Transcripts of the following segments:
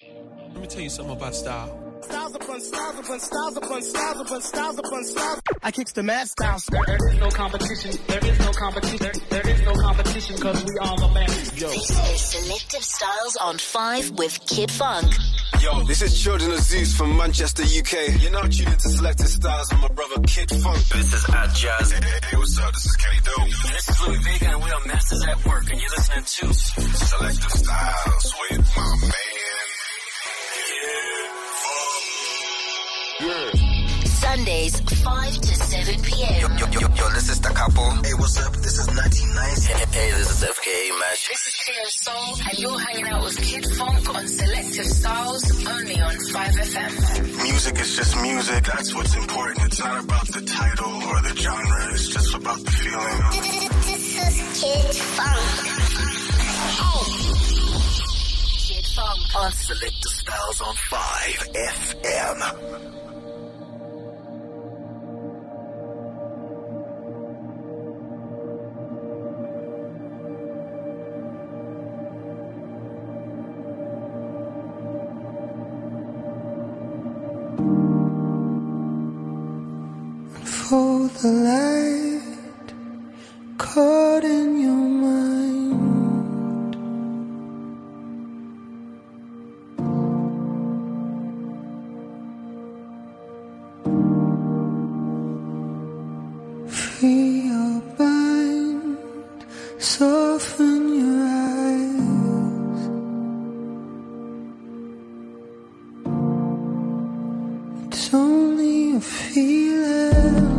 Let me tell you something about style. Styles upon styles upon styles upon styles upon styles upon styles. I kicks the mad styles. There is no competition. There is no competition. There is no competition because we are the best. Yo. This is Selective Styles on 5 with Kid Funk. Yo, this is Children of Zeus from Manchester, UK. You're now tuned into Selective Styles with my brother Kid Funk. This is At Jazz. Hey, what's up? This is Kenny Dope. This is Louis Vega and we are Masters at Work and you're listening to Selective Styles with my man. Yeah. Sundays, 5 to 7 p.m. Yo, this is the couple. Hey, what's up? This is 1990. Hey, this is FKA Mash. This is Cleo Soul, and you're hanging out with Kid Funk on Selective Styles, only on 5FM. Music is just music. That's what's important. It's not about the title or the genre. It's just about the feeling. This is Kid Funk. Kid Funk On Selective Styles on 5FM. For the light caught in your mind, free your mind, soften your eyes. It's only a feeling.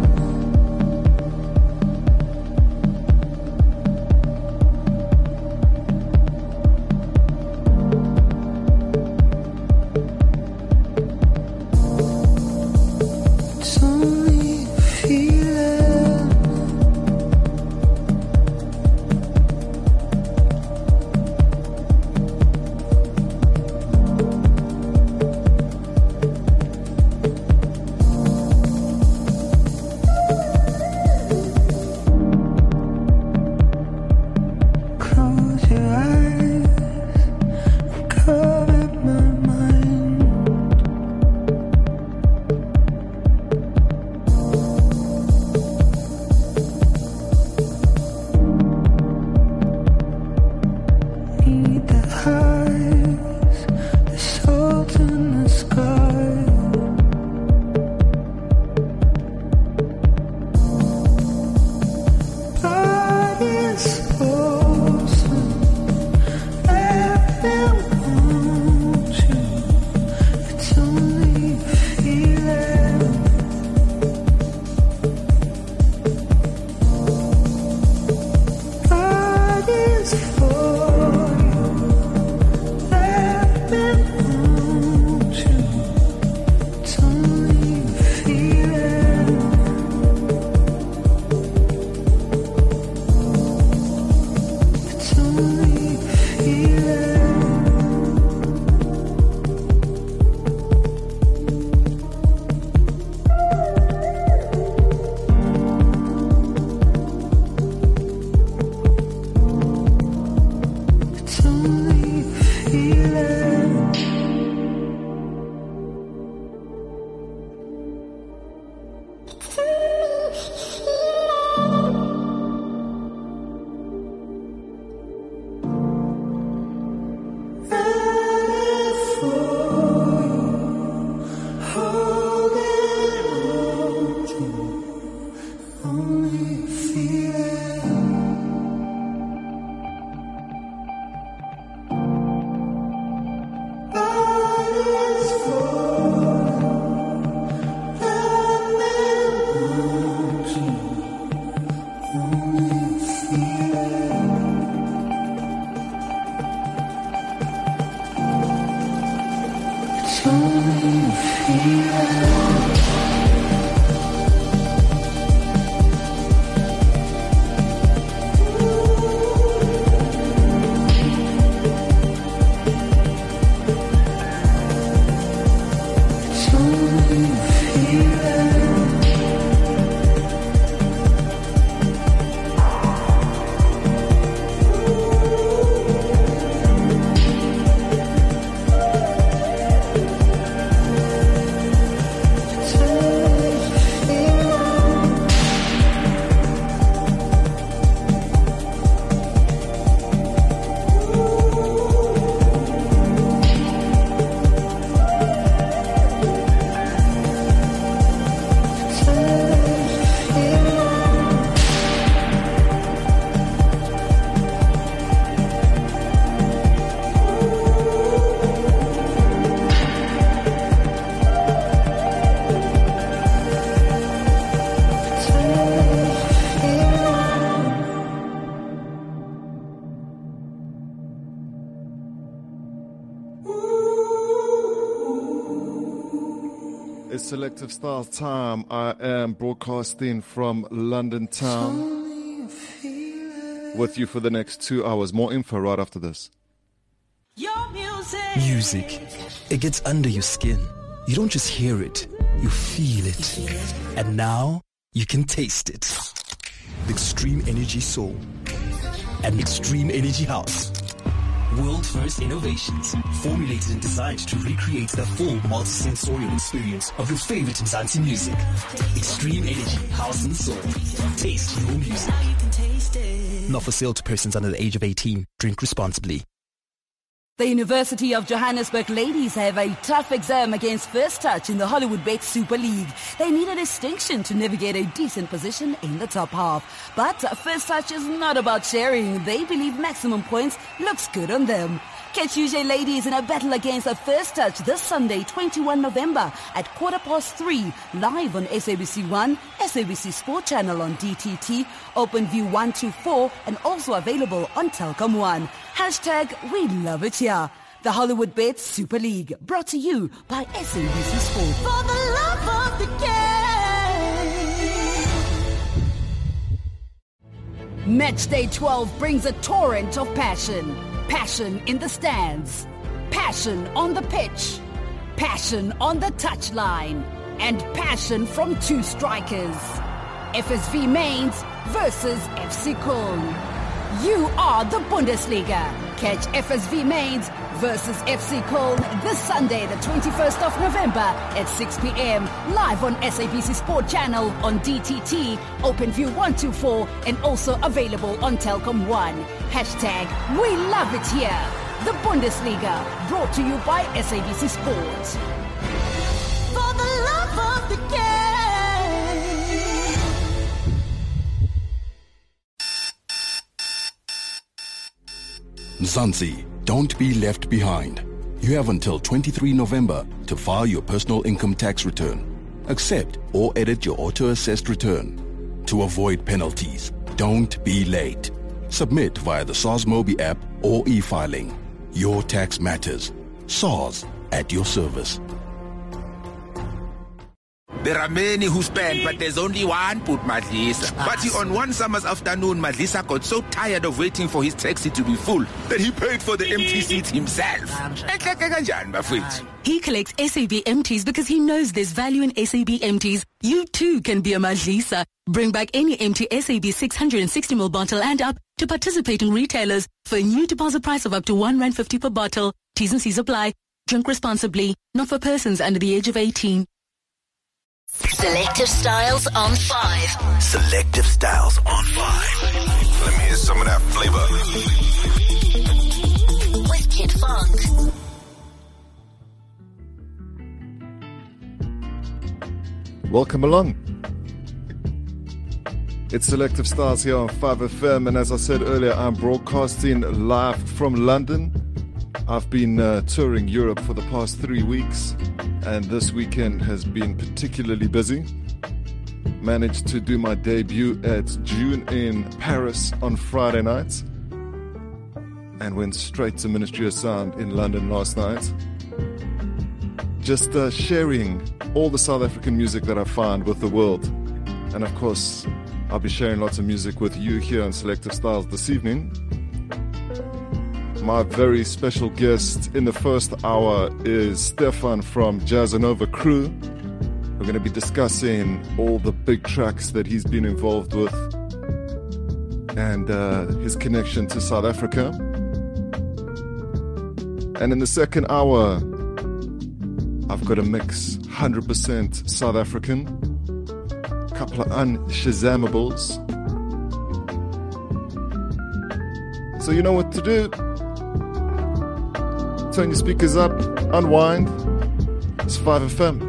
It's Selective Styles time. I am broadcasting from London town with you for the next 2 hours. More info right after this. Music. It gets under your skin. You don't just hear it, you feel it. And now, you can taste it. Extreme Energy Soul and Extreme Energy House. World first innovations, formulated and designed to recreate the full multi-sensorial experience of your favorite Mzansi music. Extreme Energy House and Soul. Taste your music. Not for sale to persons under the age of 18. Drink responsibly. The University of Johannesburg ladies have a tough exam against First Touch in the Hollywoodbet Super League. They need a distinction to navigate a decent position in the top half. But First Touch is not about sharing. They believe maximum points looks good on them. Catch UJ ladies in a battle against a First Touch this Sunday, 21 November at 3:15, live on SABC1, SABC Sport Channel on DTT, OpenView 124, and also available on Telkom 1. Hashtag We Love It Here. The Hollywoodbet Super League, brought to you by SABC Sport. For the love of the game. Match Day 12 brings a torrent of passion. Passion in the stands, passion on the pitch, passion on the touchline, and passion from two strikers. FSV Mainz versus FC Köln. You are the Bundesliga. Catch FSV Mainz versus FC Köln this Sunday, the 21st of November at 6 p.m. live on SABC Sport Channel on DTT, OpenView 124, and also available on Telkom 1. Hashtag We Love It Here. The Bundesliga, brought to you by SABC Sport. For the love of the game. Mzansi, don't be left behind. You have until 23 November to file your personal income tax return. Accept or edit your auto-assessed return. To avoid penalties, don't be late. Submit via the SARS Mobi app or e-filing. Your tax matters. SARS at your service. There are many who spend, but there's only one put Madlisa. But on one summer's afternoon, Madlisa got so tired of waiting for his taxi to be full that he paid for the empty seat himself. He collects SAB empties because he knows there's value in SAB empties. You too can be a Madlisa. Bring back any empty SAB 660ml bottle and up to participating retailers for a new deposit price of up to R1.50 per bottle. T's and C's apply. Drink responsibly. Not for persons under the age of 18. Selective Styles on 5. Selective Styles on 5. Let me hear some of that flavor. With Kid Funk. Welcome along. It's Selective Styles here on 5FM, and as I said earlier, I'm broadcasting live from London. I've been touring Europe for the past 3 weeks, and this weekend has been particularly busy. Managed to do my debut at June in Paris on Friday night, and went straight to Ministry of Sound in London last night. Just sharing all the South African music that I find with the world. And of course, I'll be sharing lots of music with you here on Selective Styles this evening. My very special guest in the first hour is Stefan from Jazzanova Crew. We're going to be discussing all the big tracks that he's been involved with and his connection to South Africa. And in the second hour, I've got a mix, 100% South African, a couple of unshazamables. So you know what to do. Turn your speakers up, unwind. It's 5FM.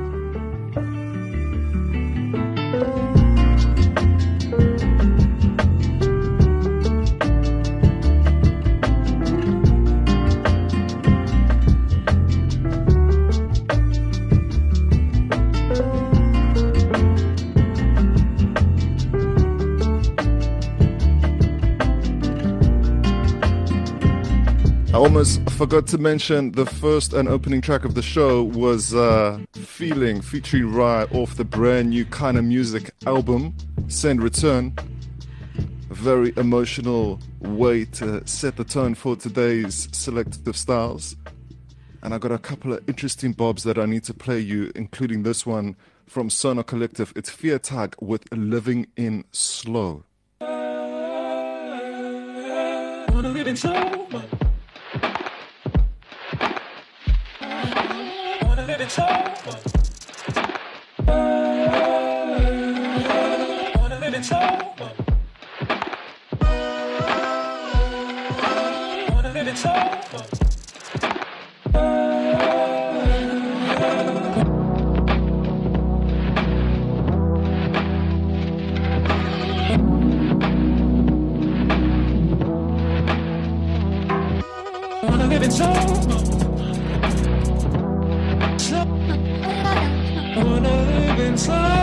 Almost forgot to mention the first and opening track of the show was Feeling featuring Rye off the brand new Kind of Music album, Send Return. A very emotional way to set the tone for today's Selective Styles. And I got a couple of interesting bobs that I need to play you, including this one from Sonar Collective. It's Fear Tag with Living in Slow. Wanna live in slow. Wanna live in slow. Wanna live in slow. Wanna live in slow. Wanna live in slow. Wanna live in slow.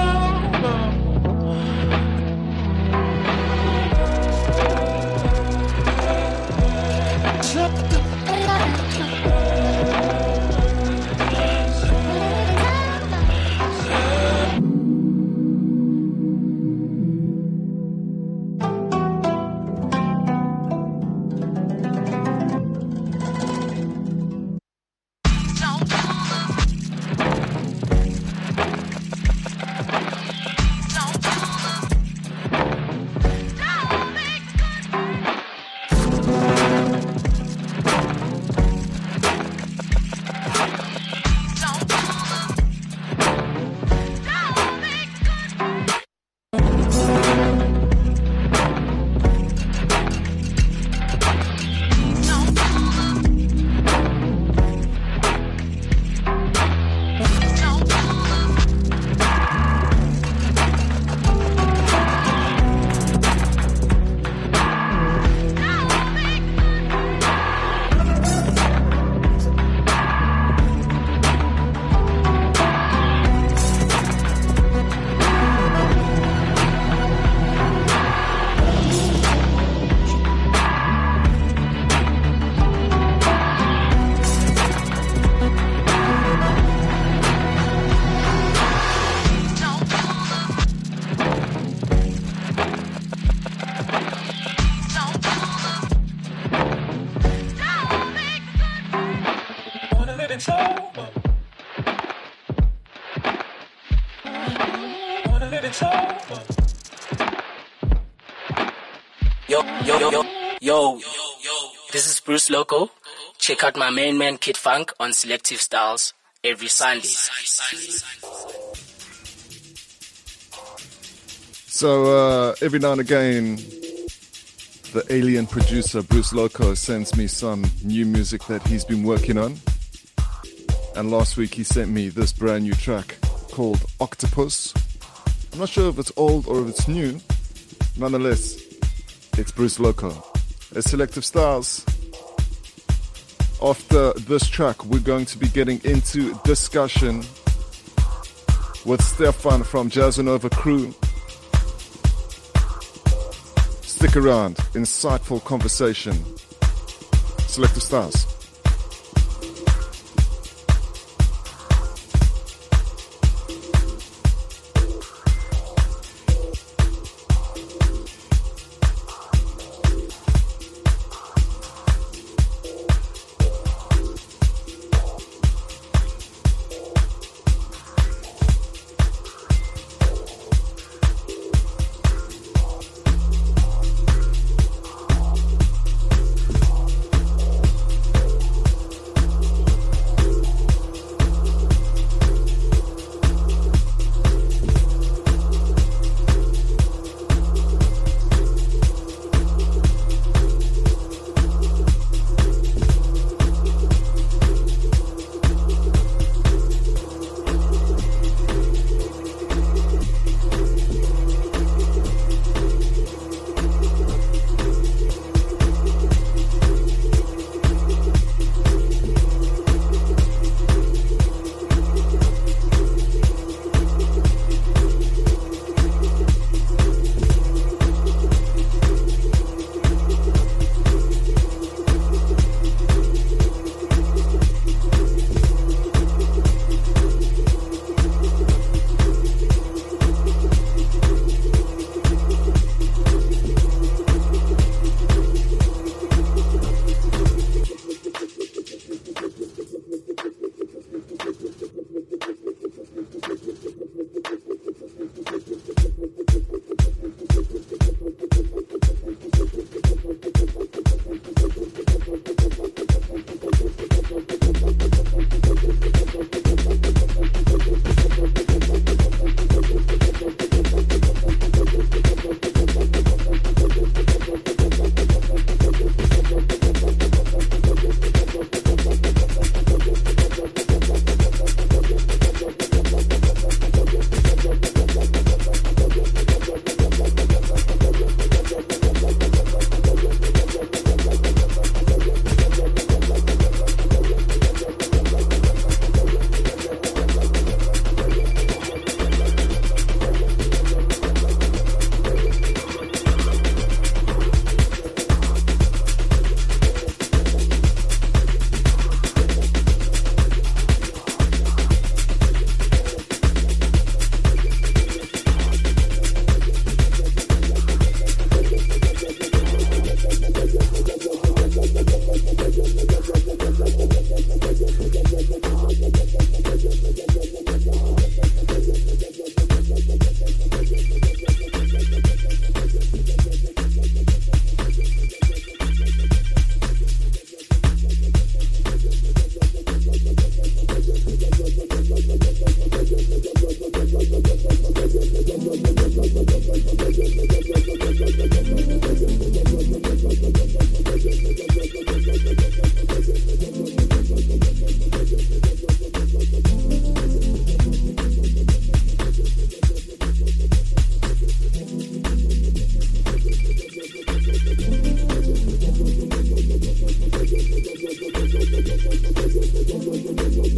Yo, this is Bruce Loco. Check out my main man Kid Funk on Selective Styles every Sunday. So every now and again, the alien producer Bruce Loco sends me some new music that he's been working on. And last week he sent me this brand new track called Octopus. I'm not sure if it's old or if it's new. Nonetheless, it's Bruce Loco. As Selective Styles. After this track, we're going to be getting into discussion with Stefan from Jazzanova Crew. Stick around, insightful conversation. Selective Styles.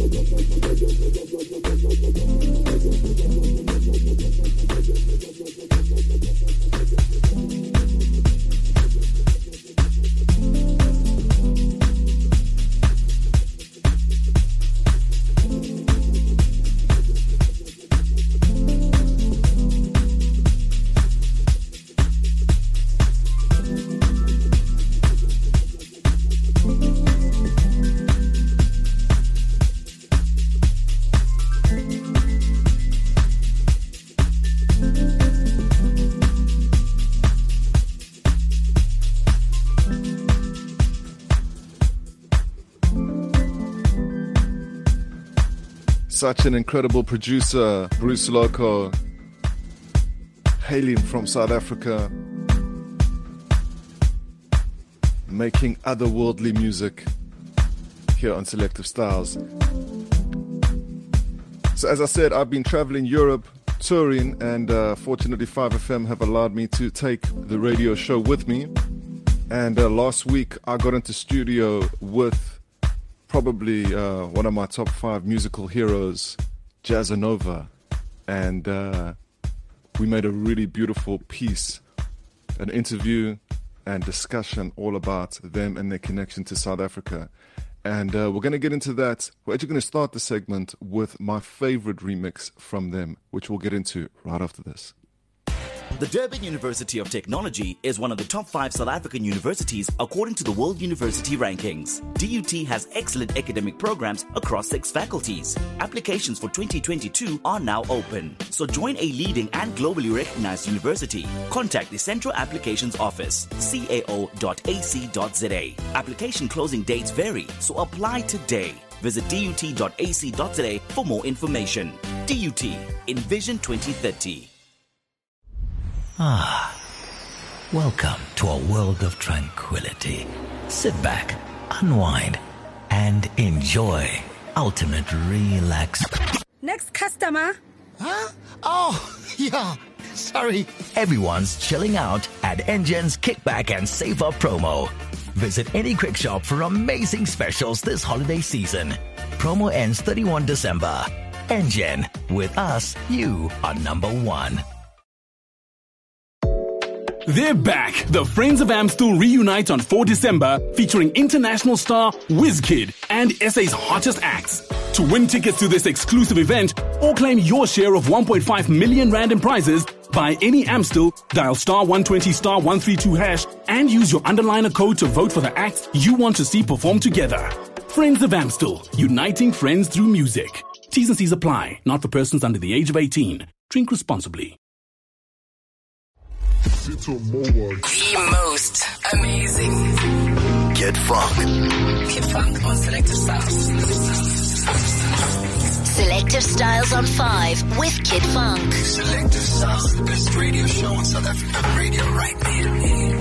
Such an incredible producer, Bruce Loco, hailing from South Africa, making otherworldly music here on Selective Styles. So as I said, I've been traveling Europe, touring, and fortunately 5FM have allowed me to take the radio show with me. And last week I got into studio with probably one of my top 5 musical heroes, Jazzanova, and we made a really beautiful piece, an interview and discussion all about them and their connection to South Africa. And we're going to get into that. We're actually going to start the segment with my favorite remix from them, which we'll get into right after this. The Durban University of Technology is one of the top 5 South African universities according to the World University Rankings. DUT has excellent academic programs across 6 faculties. Applications for 2022 are now open. So join a leading and globally recognized university. Contact the Central Applications Office, cao.ac.za. Application closing dates vary, so apply today. Visit dut.ac.za for more information. DUT, Envision 2030. Ah, welcome to a world of tranquility. Sit back, unwind, and enjoy ultimate relax. Next customer. Huh? Oh, yeah. Sorry. Everyone's chilling out at Engen's Kickback and Save Up promo. Visit any quick shop for amazing specials this holiday season. Promo ends 31 December. Engen. With us, you are number 1. They're back. The Friends of Amstel reunite on 4 December, featuring international star WizKid and SA's hottest acts. To win tickets to this exclusive event or claim your share of 1.5 million rand in prizes, buy any Amstel, dial *120*132# and use your underliner code to vote for the acts you want to see perform together. Friends of Amstel, uniting friends through music. T's and C's apply. Not for persons under the age of 18. Drink responsibly. The most amazing Kid Funk. Kid Funk on Selective Styles. Selective Styles on 5 with Kid Funk. Selective Styles, the best radio show on South African radio right now.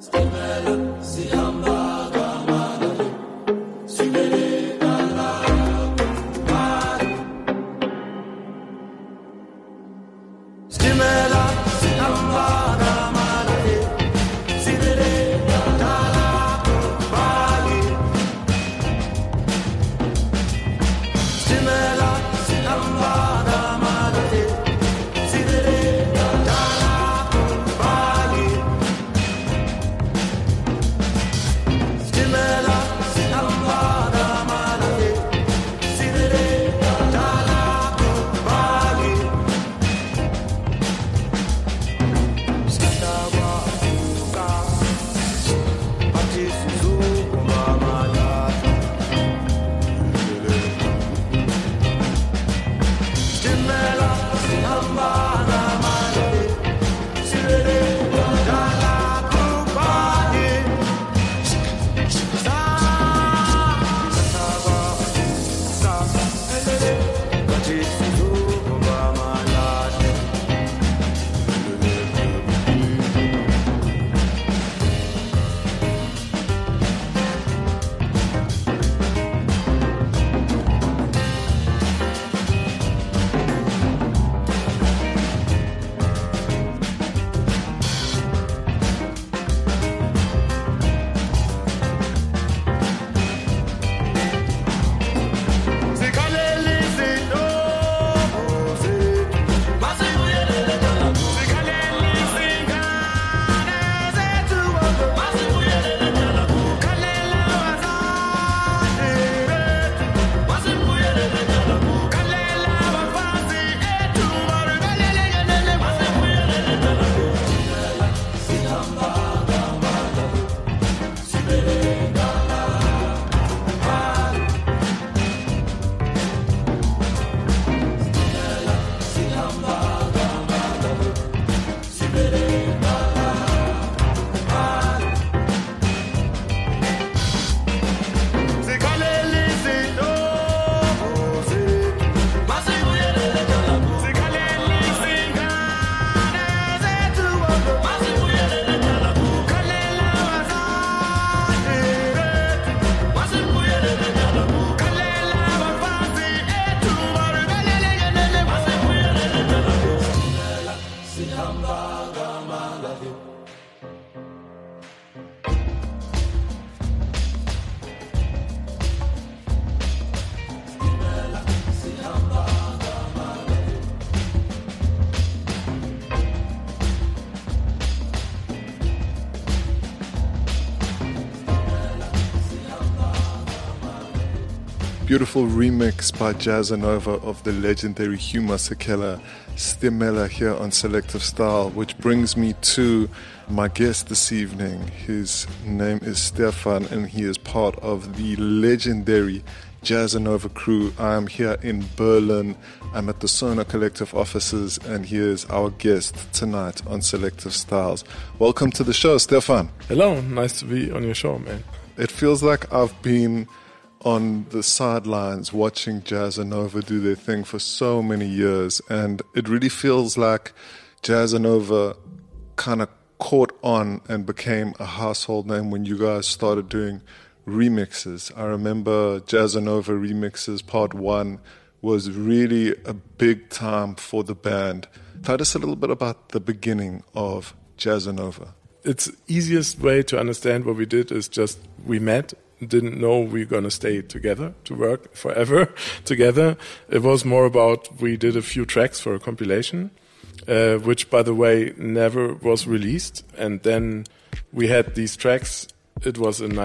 Beautiful remix by Jazzanova of the legendary Hugh Masekela, Stimela here on Selective Style, which brings me to my guest this evening. His name is Stefan and he is part of the legendary Jazzanova crew. I am here in Berlin. I'm at the Sona Collective offices and here's our guest tonight on Selective Styles. Welcome to the show, Stefan. Hello, nice to be on your show, man. It feels like I've been on the sidelines watching Jazzanova do their thing for so many years, and it really feels like Jazzanova kind of caught on and became a household name when you guys started doing remixes. I remember Jazzanova Remixes Part 1 was really a big time for the band. Tell us a little bit about the beginning of Jazzanova. It's easiest way to understand what we did is just we met, didn't know we were going to stay together, to work forever together. It was more about we did a few tracks for a compilation, which, by the way, never was released. And then we had these tracks. It was in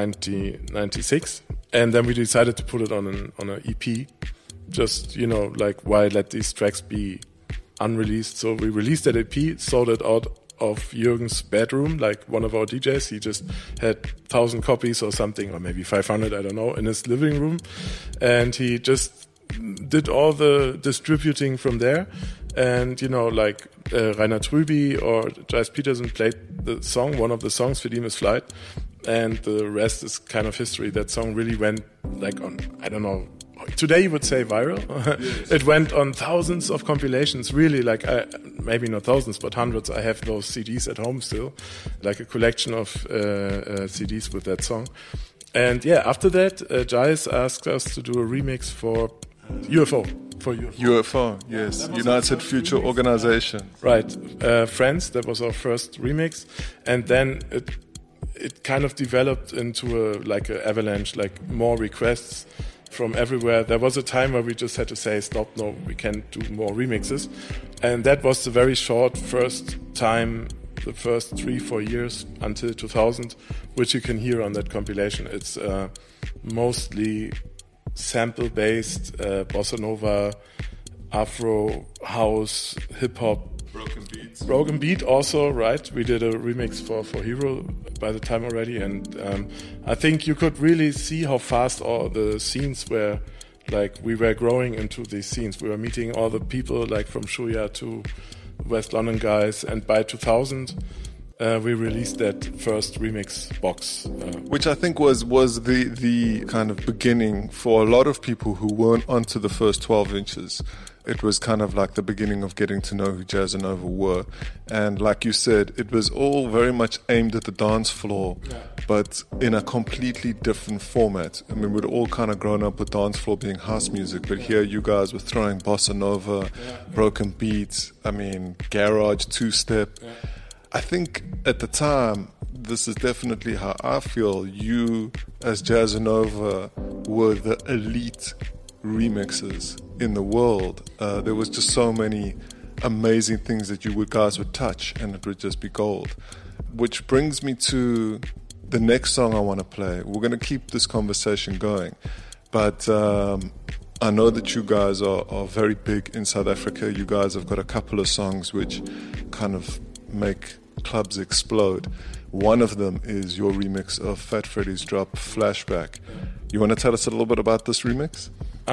1996. And then we decided to put it on an EP. Just, like, why let these tracks be unreleased? So we released that EP, sold it out of Jürgen's bedroom, like one of our DJs. He just had 1,000 copies or something, or maybe 500, I don't know, in his living room. And he just did all the distributing from there. And, like Rainer Trüby or Gijs Peterson played the song, one of the songs, Für die Miss Flight. And the rest is kind of history. That song really went like on, I don't know, today you would say viral. Yes. It went on thousands of compilations, really, like maybe not thousands, but hundreds. I have those CDs at home still, like a collection of CDs with that song. And yeah, after that, Giles asked us to do a remix for UFO. For UFO, yes. United Future Organization. Right. Friends, that was our first remix. And then it kind of developed into an avalanche, like more requests from everywhere. There was a time where we just had to say, stop, no, we can't do more remixes. And that was the very short first time, the first 3-4 years until 2000, which you can hear on that compilation. It's mostly sample-based, bossa nova, Afro, house, hip-hop. Broken Beat also, right? We did a remix for Hero by the time already, and I think you could really see how fast all the scenes were, like we were growing into these scenes. We were meeting all the people like from Shuya to West London guys, and by 2000 we released that first remix box. Which I think was the kind of beginning for a lot of people who weren't onto the first 12 inches. It was kind of like the beginning of getting to know who Jazzanova were. And like you said, it was all very much aimed at the dance floor, but in a completely different format. I mean, we'd all kind of grown up with dance floor being house music, but here you guys were throwing bossa nova, broken beats, I mean, garage, two-step. I think at the time, this is definitely how I feel, you as Jazzanova were the elite remixes in the world. There was just so many amazing things that you guys would touch, and it would just be gold. Which brings me to the next song I want to play. We're going to keep this conversation going, but I know that you guys are very big in South Africa. You guys have got a couple of songs which kind of make clubs explode. One of them is your remix of Fat Freddy's drop Flashback. You want to tell us a little bit about this remix?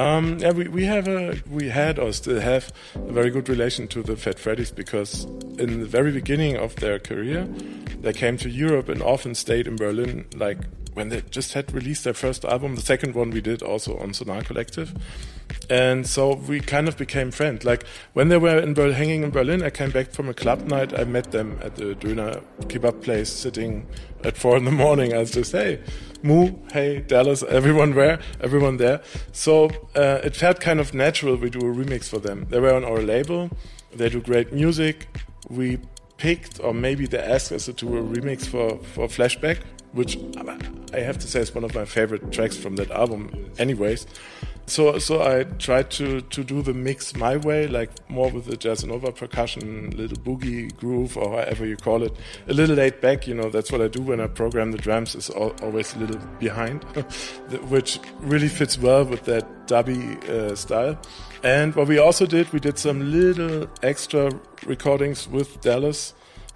We had or still have a very good relation to the Fat Freddy's, because in the very beginning of their career, they came to Europe and often stayed in Berlin, like when they just had released their first album. The second one we did also on Sonar Collective. And so we kind of became friends. Like when they were hanging in Berlin, I came back from a club night. I met them at the Döner kebab place, sitting at 4 a.m. I was just, hey, Moo, hey, Dallas, everyone there. So it felt kind of natural we do a remix for them. They were on our label. They do great music. We picked, or maybe they asked us to do a remix for Flashback, which I have to say is one of my favorite tracks from that album anyways. So I tried to do the mix my way, like more with the Jazzanova percussion, little boogie groove, or however you call it, a little laid back. That's what I do when I program the drums, is always a little behind, which really fits well with that dubby style. And what we also did, we did some little extra recordings with Dallas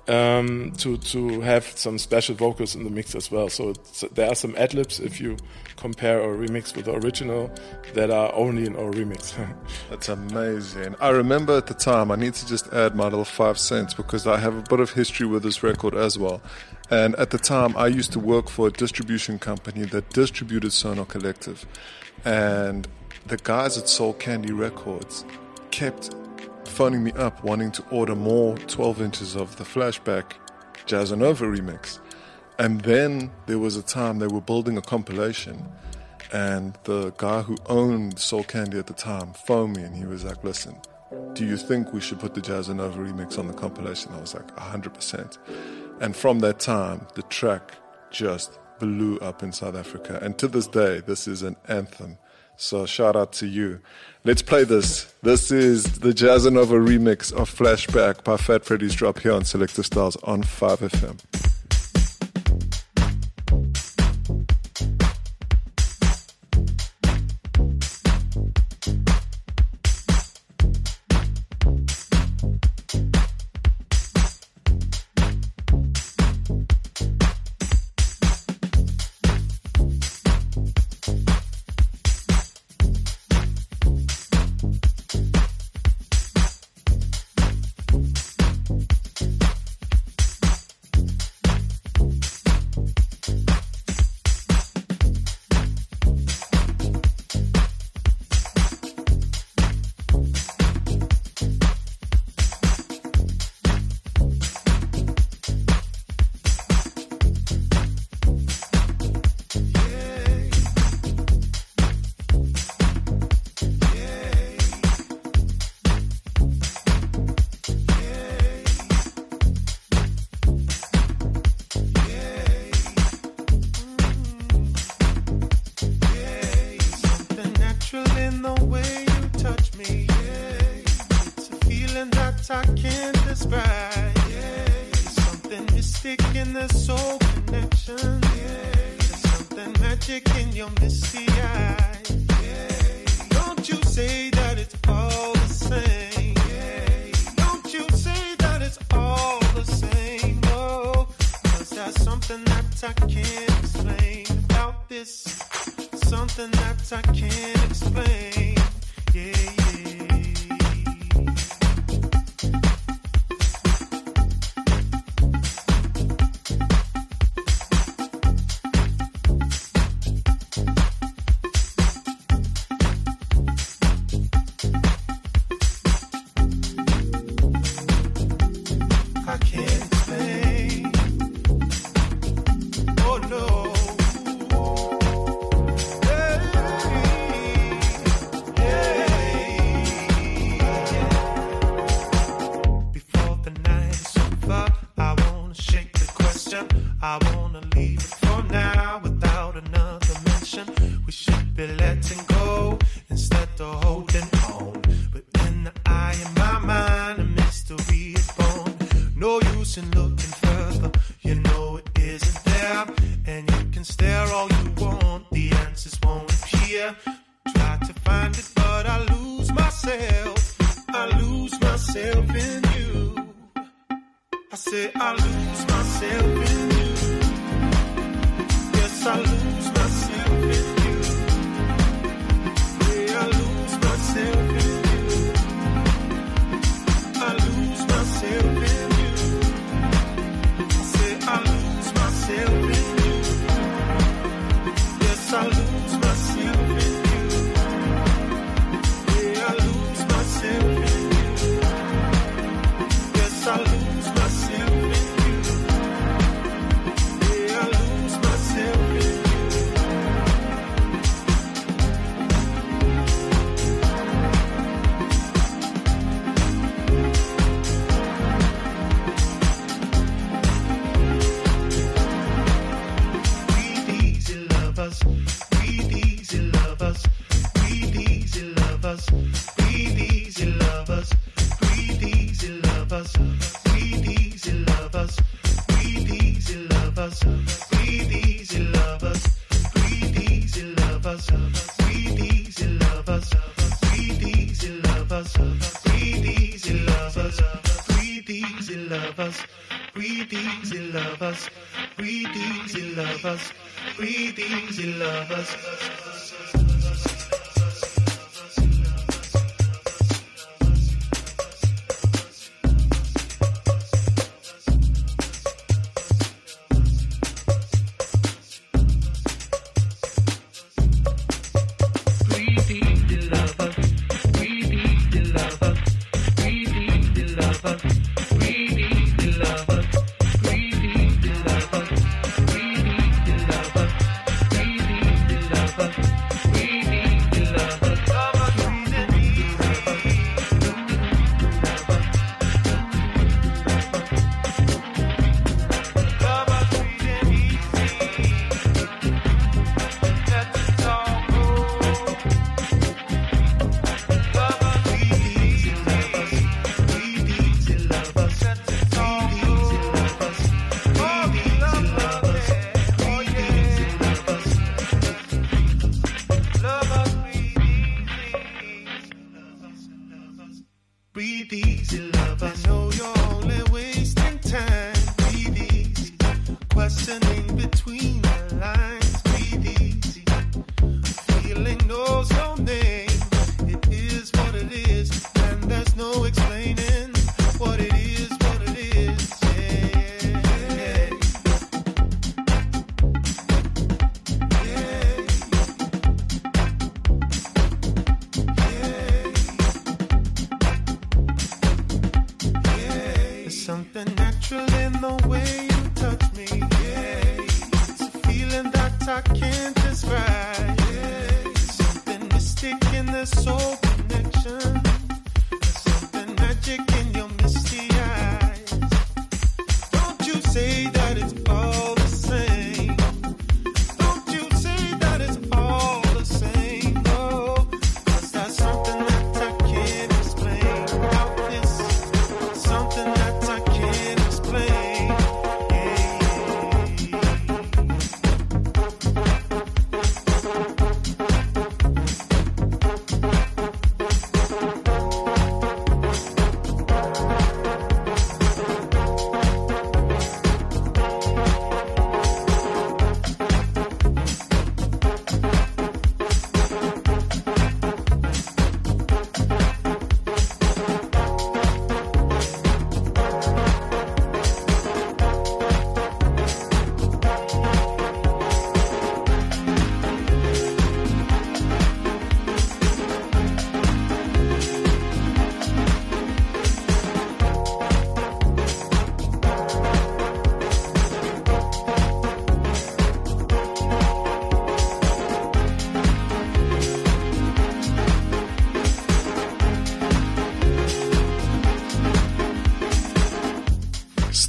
to have some special vocals in the mix as well. So there are some ad-libs if you compare our remix with the original that are only in our remix. That's amazing. I remember at the time, I need to just add my little 5 cents because I have a bit of history with this record as well. And at the time, I used to work for a distribution company that distributed Sonar Collective. And the guys at Soul Candy Records kept phoning me up wanting to order more 12 inches of the Flashback Jazzanova remix. And then there was a time they were building a compilation, and the guy who owned Soul Candy at the time phoned me and he was like, listen, do you think we should put the Jazzanova remix on the compilation? I was like, 100%. And from that time, the track just blew up in South Africa. And to this day, this is an anthem. So shout out to you. Let's play this. This is the Jazzanova remix of Flashback by Fat Freddy's drop here on Selective Styles on 5FM. that I can't describe. There's something mystic in the soul connection. There's something magic in your misty eyes. Don't you say that it's all the same. Don't you say that it's all the same. Oh, 'cause there's something that I can't explain about this. Something that I can't explain. Yeah.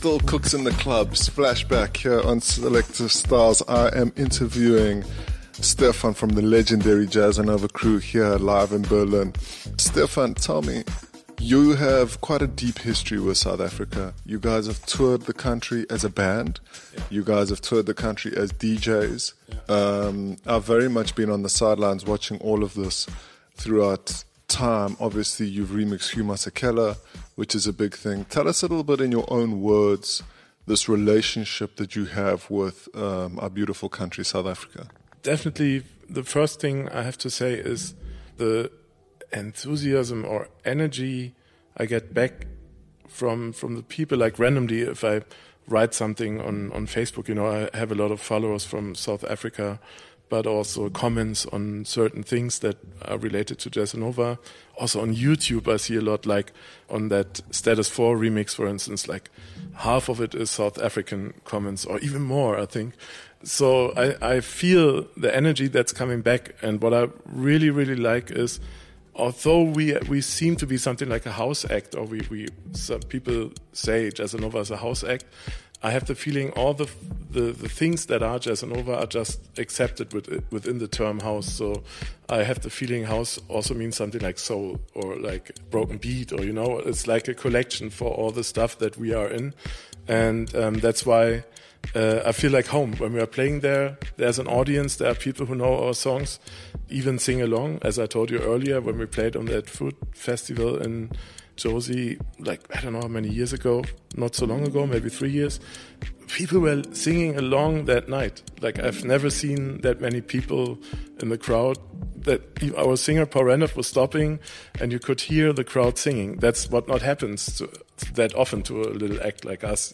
still Cooks in the Clubs. Flashback here on Selective Stars. I am interviewing Stefan from the legendary Jazzanova crew here live in Berlin. Stefan, tell me, you have quite a deep history with South Africa. You guys have toured the country as a band. Yeah. You guys have toured the country as DJs. Yeah. I've very much been on the sidelines watching all of this throughout time. Obviously, you've remixed Hugh Masekela, which is a big thing. Tell us a little bit in your own words, this relationship that you have with our beautiful country, South Africa. Definitely, the first thing I have to say is the enthusiasm or energy I get back from the people. Like randomly, if I write something on Facebook, I have a lot of followers from South Africa, but also comments on certain things that are related to Jazzanova. Also on YouTube, I see a lot, like on that Status 4 remix, for instance, like half of it is South African comments, or even more, I think. So I feel the energy that's coming back, and what I really, really like is, although we seem to be something like a house act, or some people say Jazzanova is a house act, I have the feeling all the things that are Jazzanova are just accepted within the term house. So I have the feeling house also means something like soul or like broken beat, or it's like a collection for all the stuff that we are in, and that's why I feel like home when we are playing there. There's an audience. There are people who know our songs, even sing along. As I told you earlier, when we played on that food festival in Josie, like, I don't know how many years ago, not so long ago, maybe 3 years, people were singing along that night. Like, I've never seen that many people in the crowd. That our singer Paul Randolph was stopping, and you could hear the crowd singing. That's what not happens that often to a little act like us.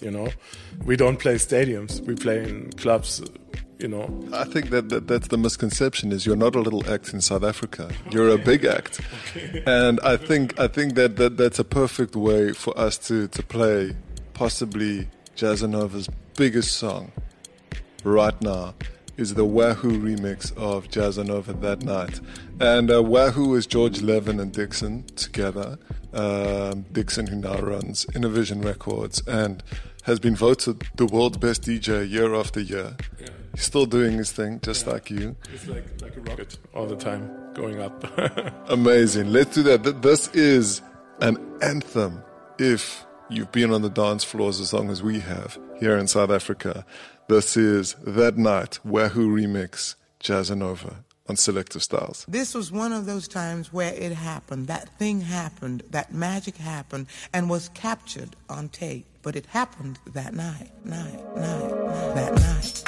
We don't play stadiums; we play in clubs. I think that's the misconception: is you're not a little act in South Africa. You're a big act, okay. And I think that's a perfect way for us to play possibly Jazzanova's biggest song right now. Is the Wahoo remix of Jazzanova That Night. And Wahoo is George Levin and Dixon together. Dixon, who now runs Innovision Records and has been voted the world's best DJ year after year. Yeah. He's still doing his thing, just like you. It's like a rocket all the time, going up. Amazing. Let's do that. This is an anthem if you've been on the dance floors as long as we have here in South Africa. This is That Night, Wahoo remix, Jazzanova on Selective Styles. This was one of those times where it happened. That thing happened, that magic happened, and was captured on tape. But it happened that night, that night.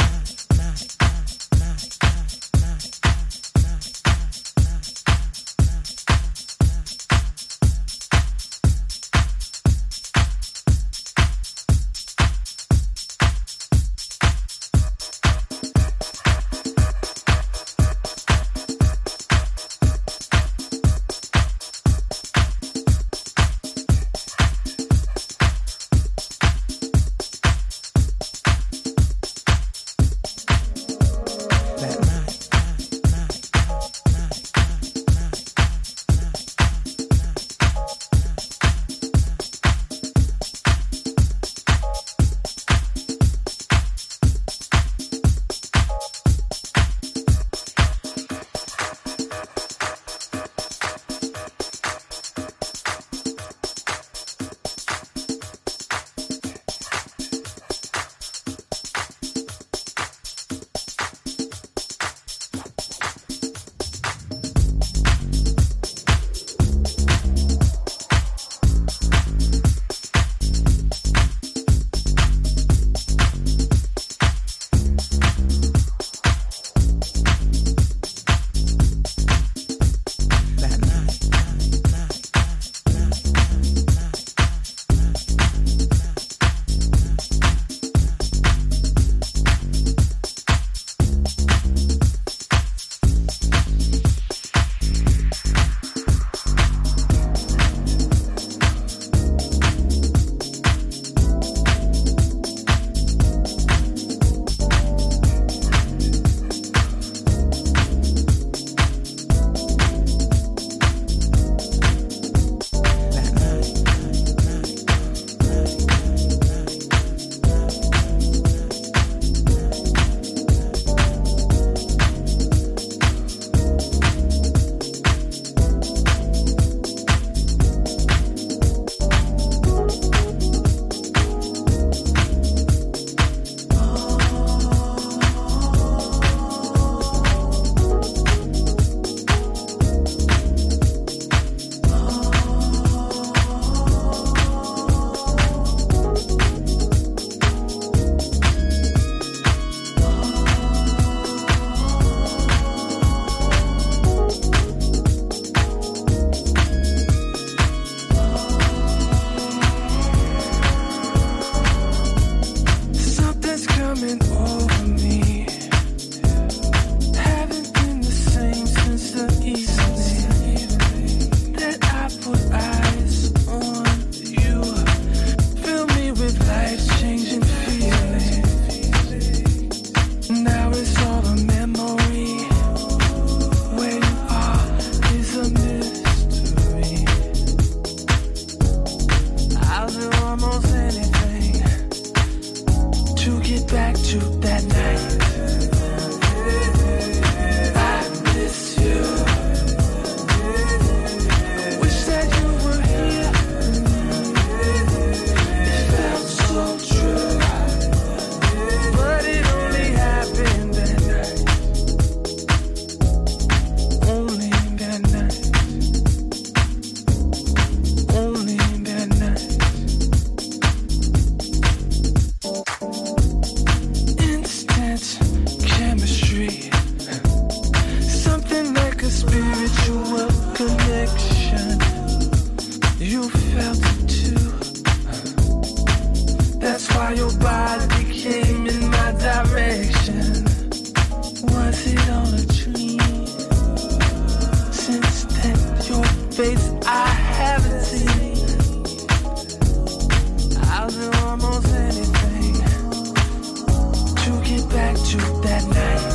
you that night.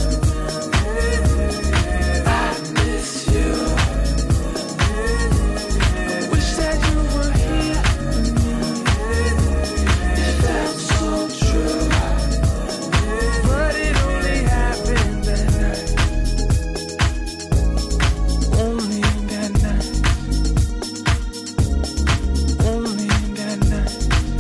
I miss you. I wish that you were here with me. It felt so true, but it only happened that night. Only that night. Only that night.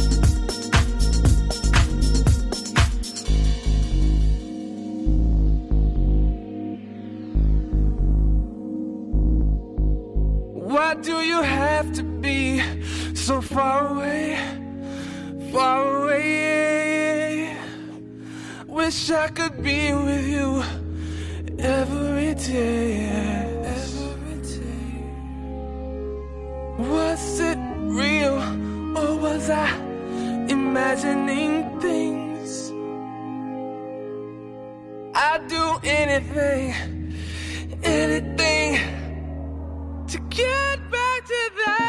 Why do you have to be so far away? Far away. Wish I could be with you every day. Every day. Was it real or was I imagining things? I'd do anything, anything to get back to that.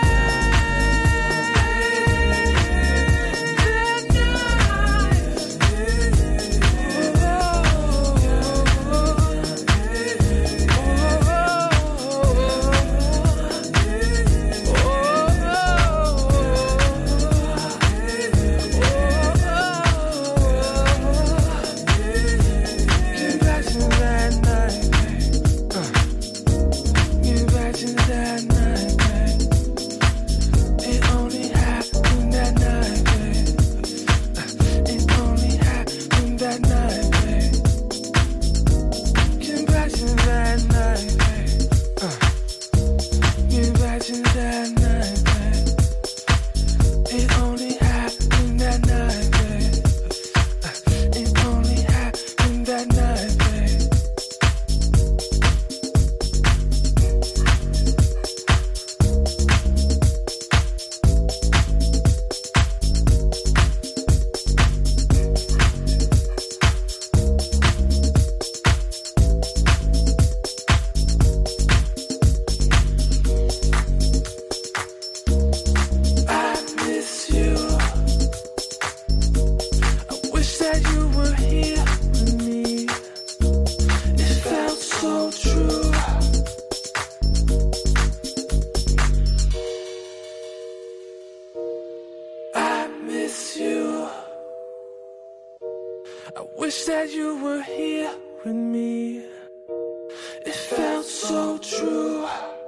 Wish that you were here with me. It felt so true,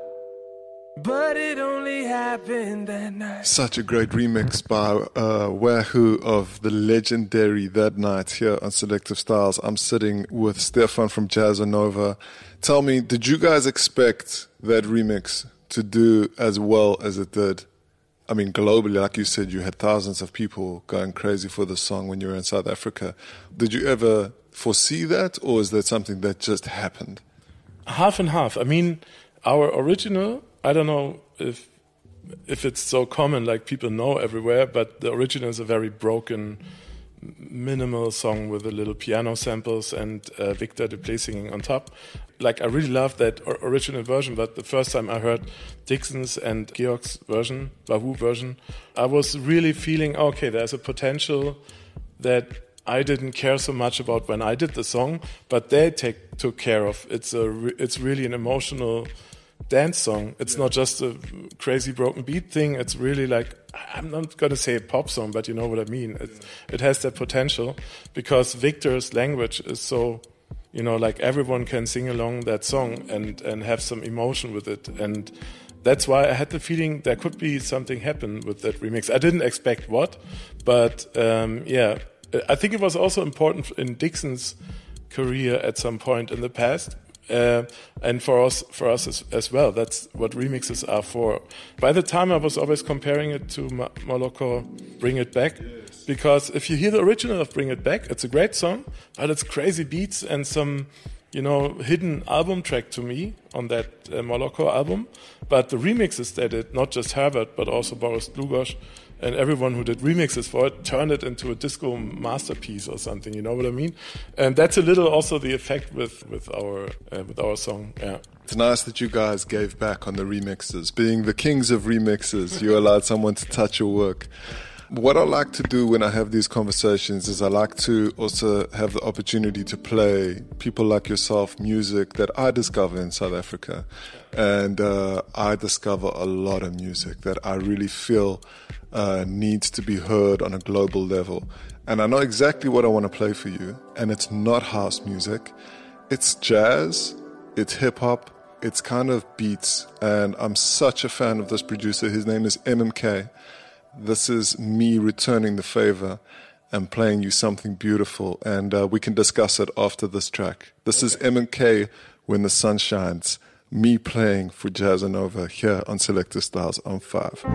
but it only happened that night. Such a great remix by Wahoo of the legendary That Night here on Selective Styles. I'm sitting with Stefan from Jazzanova. Tell me, did you guys expect that remix to do as well as it did? I mean, globally, like you said, you had thousands of people going crazy for the song when you were in South Africa. Did you ever foresee that, or is that something that just happened? Half and half. I mean, our original, I don't know if it's so common, like people know everywhere, but the original is a very broken, minimal song with a little piano samples and Victor Duplay singing on top. Like, I really love that original version, but the first time I heard Dixon's and Georg's version, Wahoo version, I was really feeling, okay, there's a potential that I didn't care so much about when I did the song, but they took care of. It's really an emotional dance song. It's not just a crazy broken beat thing. It's really like, I'm not going to say a pop song, but you know what I mean. It has that potential because Victor's language is so, you know, like everyone can sing along that song and have some emotion with it. And that's why I had the feeling there could be something happen with that remix. I didn't expect what, but yeah, I think it was also important in Dixon's career at some point in the past. And for us as well. That's what remixes are for. By the time I was always comparing it to Moloko Bring It Back, because if you hear the original of Bring It Back, it's a great song, but it's crazy beats and some, you know, hidden album track to me on that Moloko album. But the remixes they did, not just Herbert, but also Boris Dlugosch and everyone who did remixes for it, turned it into a disco masterpiece or something. You know what I mean? And that's a little also the effect with our song. Yeah. It's nice that you guys gave back on the remixes. Being the kings of remixes, you allowed someone to touch your work. What I like to do when I have these conversations is I like to also have the opportunity to play people like yourself music that I discover in South Africa. And I discover a lot of music that I really feel needs to be heard on a global level. And I know exactly what I want to play for you. And it's not house music. It's jazz, it's hip-hop, it's kind of beats. And I'm such a fan of this producer. His name is MMK. This is me returning the favor and playing you something beautiful, and we can discuss it after this track. This is MMK, When the Sun Shines, me playing for Jazzanova here on Selective Styles on 5.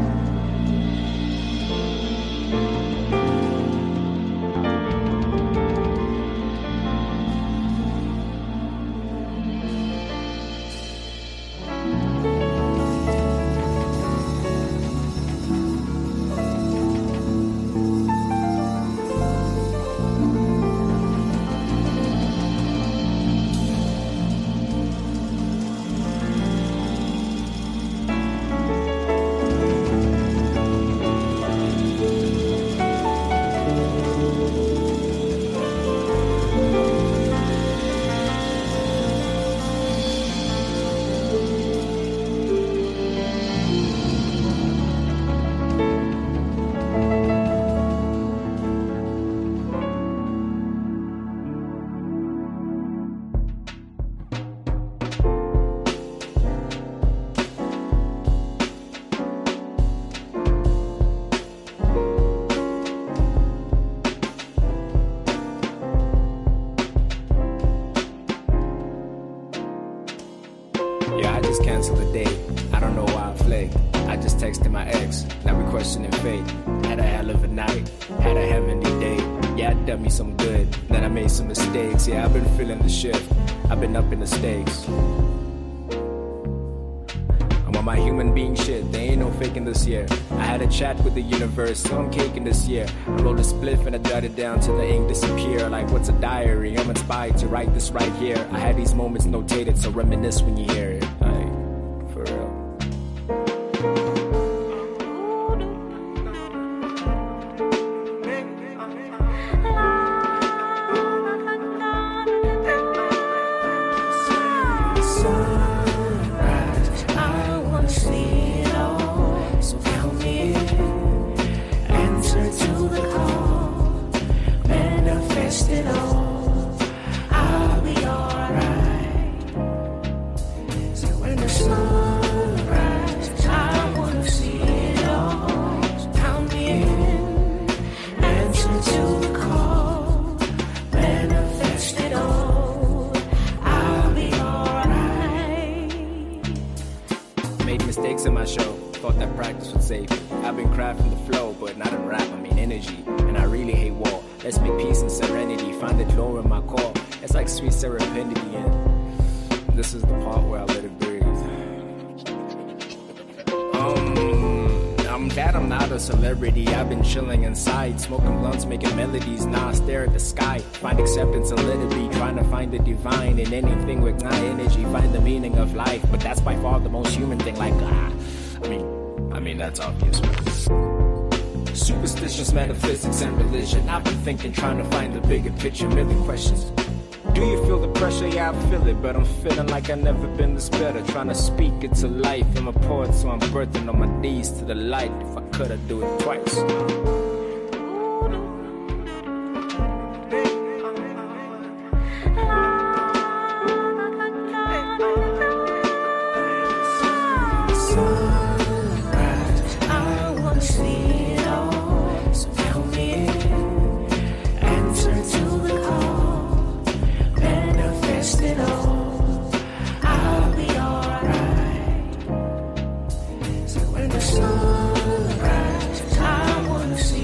Cancel the date. I don't know why I flaked. I just texted my ex. Now we questioning fate. Had a hell of a night. Had a heavenly day. Yeah, it done me some good. Then I made some mistakes. Yeah, I've been feeling the shift. I've been up in the stakes. I'm on my human being shit. There ain't no faking this year. I had a chat with the universe, so I'm caking this year. I rolled a spliff and I jotted down till the ink disappear. Like what's a diary? I'm inspired to write this right here. I had these moments notated, so reminisce when you hear it. For real. In my show, thought that practice would save me. I've been crafting the flow, but not in rap, I mean energy. And I really hate war. Let's make peace and serenity. Find the glow in my core. It's like sweet serendipity, and this is the part where I let it breathe. I'm glad I'm not a celebrity. I've been chilling inside, smoking blunts, making melodies. Now I stare at the sky, find acceptance and let it be. Trying to find the divine in anything with my energy. Find the meaning of life, but that's by far the most human thing. Like, I mean that's obvious. Superstitions, metaphysics, and religion. I've been thinking, trying to find the bigger picture. Million questions. Do you feel the pressure? Yeah, I feel it, but I'm feeling like I've never been this better. Trying to speak it to life. I'm a poet, so I'm birthing on my knees to the light. If I could, I'd do it twice. When the sun rises, I wanna see.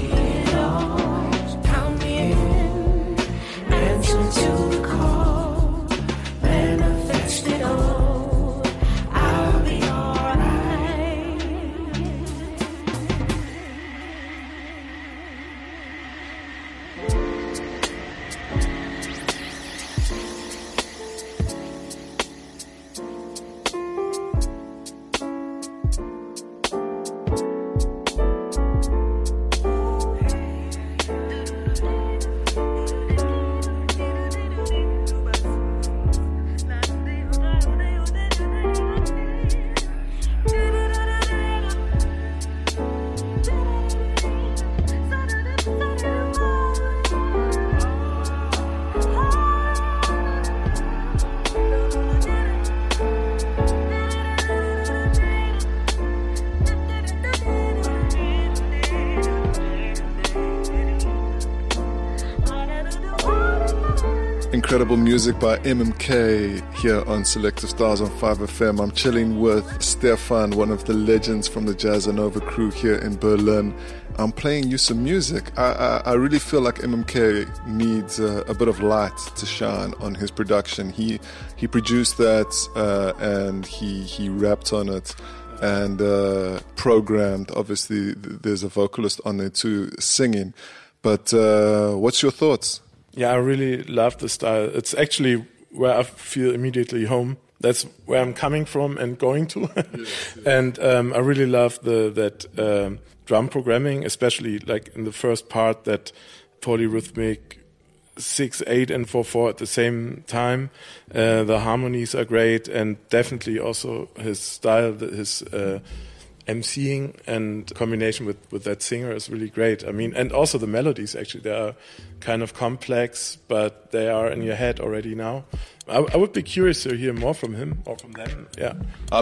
Incredible music by MMK here on Selective Stars on 5FM. I'm chilling with Stefan, one of the legends from the Jazzanova crew here in Berlin. I'm playing you some music. I really feel like MMK needs a bit of light to shine on his production. He produced that and he rapped on it and programmed. Obviously, there's a vocalist on there too singing. But what's your thoughts? Yeah, I really love the style. It's actually where I feel immediately home. That's where I'm coming from and going to. Yes. And I really love that drum programming, especially like in the first part, that polyrhythmic 6/8 and 4/4 at the same time. The harmonies are great, and definitely also his style, his emceeing and combination with that singer is really great. I mean, and also the melodies, actually, they are kind of complex, but they are in your head already now. I would be curious to hear more from him or from them. Yeah.